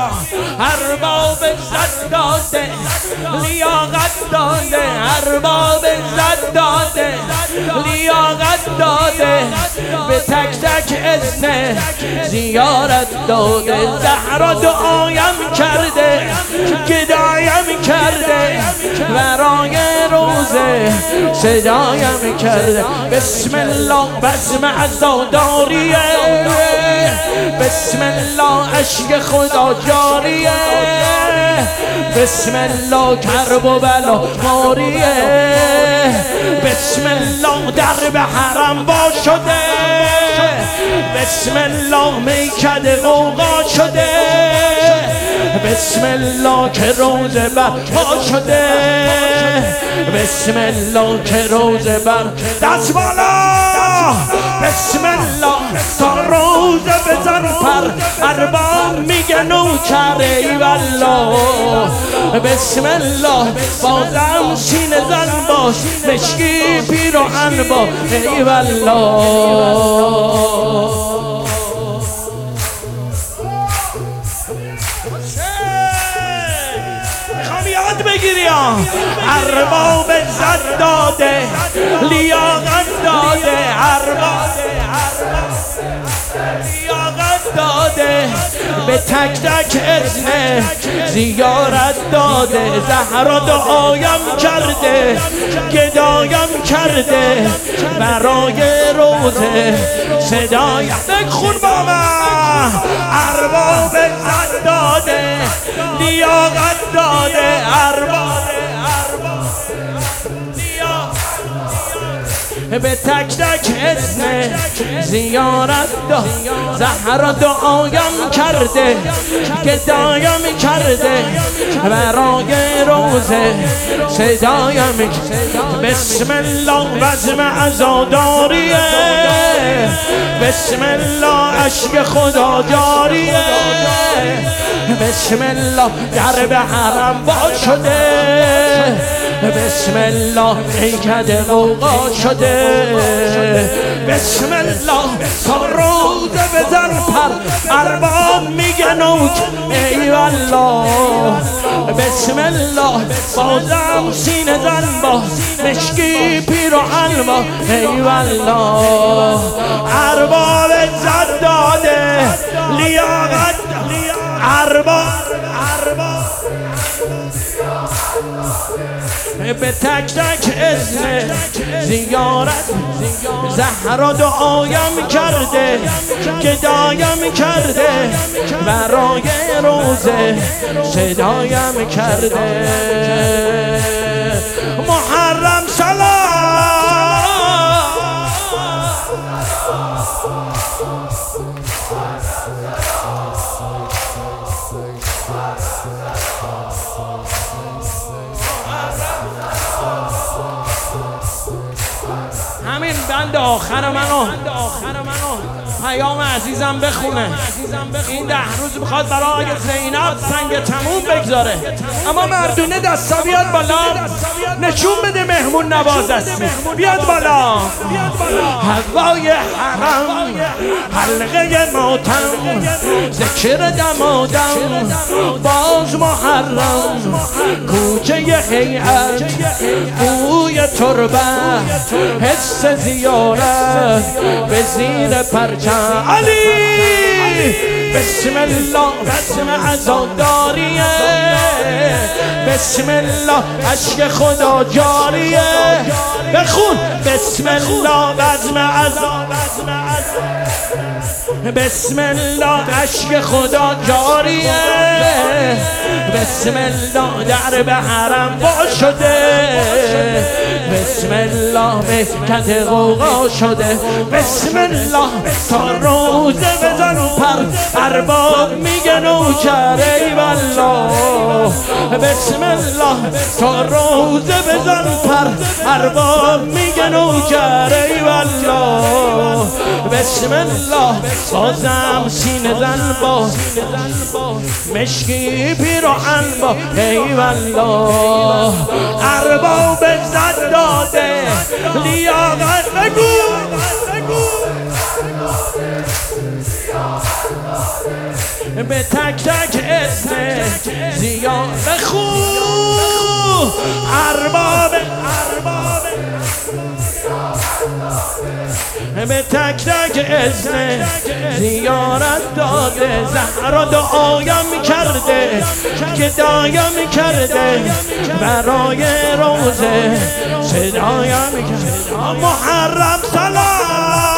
ارباب عزت داده لیاقت داده ارباب عزت داده لیاقت داده به تک تک اسم زیارت داده زهرا دعایم کرده گدایم کرده برای روزه صدایم کرده بسم الله بزم عزاداریه بسم الله عشق خدا جاریه بسم الله کرب و بلا ماریه بسم الله درب حرم با شده بسم الله میکده غوغا شده بسم الله که روزه برپا شده بسم الله که روزه بر دست بالا بسم الله تا روزه بزن پر ارباب میگه نوکر ای والله بسم الله بازم سینه زن باش مشکی پیراهن با ای والله یاد بگیری ارباب عزت داده لیاقت داده ارباب لیاقت داده به تک تک اسم زیارت داده زهرا دعایم کرده گدایم کرده برای روزه صدایم بخون با من ارباب عزت داده لیاقت داده ارباب به تک تک اسم زیارت داد زهرا دعایم کرده گدایم کرده برای روزه صدایم بسم الله بزم عزاداریه بسم الله عشق خدا جاریه بسم الله درب حرم با شده بسم الله میکده غوغا شده بسم الله تا روزه بزن پر ارباب میگه نوک ای والله بسم الله بازم سینه زن با مشکی پیراهن با ای والله ارباب عزت داده لیاقت ارباب به تک تک اسم زیارت زهرا دعایم کرده گدایم کرده برای روزه صدایم کرده محرم سلام همین بند آخر منو پیام عزیزم بخونه این 10 روز میخواد برای زینب سنگ تموم بگذاره اما مردونه دستا بیاد بالا نشون بده مهمون نواز هستی بیاد بالا هوای حرم حلقه ماتم ذکر دمادم باز محرم کوچه هیئت بوی تربه حس زیارت به زیر پرچم علی بسم الله بسم عزاداریه بسم الله عشق خدا جاریه بخون بسم الله بزم عزا بسم الله عشق خدا جاریه بسم الله درب حرم با شده بسم الله مکت غوغا شده بسم الله تا روزه بزن پر ارباب میگه نوکر ای والله بسم الله تا روزه بزن پر ارباب میگه نوکر ای والله بسم الله بازم سینه زن با مشکی پیراهن با ای والله ارباب عزت داده لیاقت بگو به تک تک اسم زیاد بخون ارباب به تک تک اسم زیارت داده زهرا دعایم کرده که دایم کرده برای روزه صدایم کرده محرم سلام